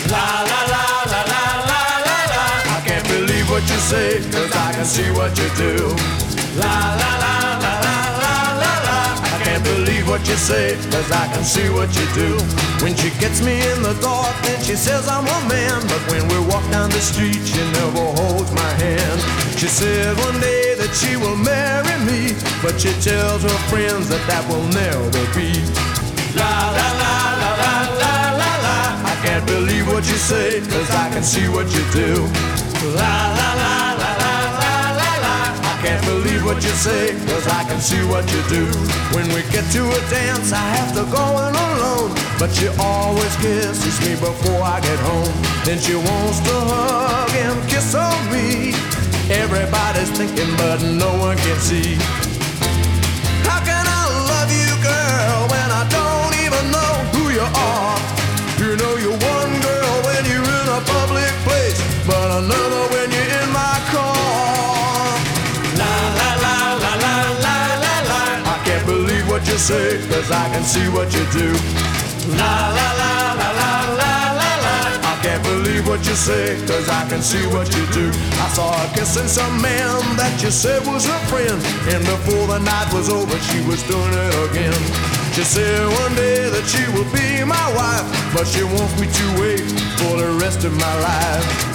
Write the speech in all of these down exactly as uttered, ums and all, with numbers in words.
La la la la la la la la. I can't believe what you say, cause I can see what you do. La la la la la la la la. I can't believe what you say, cause I can see what you do. When she gets me in the door, then she says I'm a man. But when we walk down the street, she never holds my hand. She said one day that she will marry me, but she tells her friends that that will never be. La la la la la la la la. I can't believe what you say, cause I can see what you do. La la la la la la la la. I can't believe what you say, cause I can see what you do. When we get to a dance, I have to go in alone, but she always kisses me before I get home. Then she wants to hug and kiss on me. Everybody's thinking, but no one can see. How can I love you, girl, when I don't even know who you are? You know you're one girl when you're in a public place, but another when you're in my car. La la la la la la la la. I can't believe what you say, cause I can see what you do. La la la la la la la la. I can't believe what you say, cause I can see what you do. I saw her kissing some man that you said was her friend, and before the night was over, she was doing it again. She said one day that she will be my wife, but she wants me to wait for the rest of my life.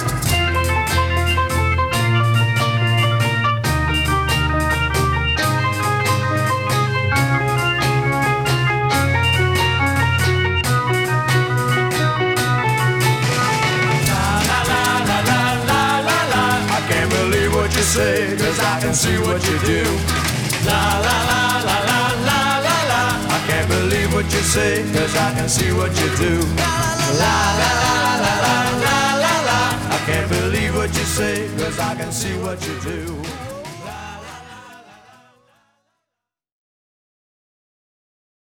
Say, cause I can see what you do. La la la la la la la la. I can't believe what you say, cause I can see what you do. La la la la la la la la. I can't believe what you say, cause I can see what you do.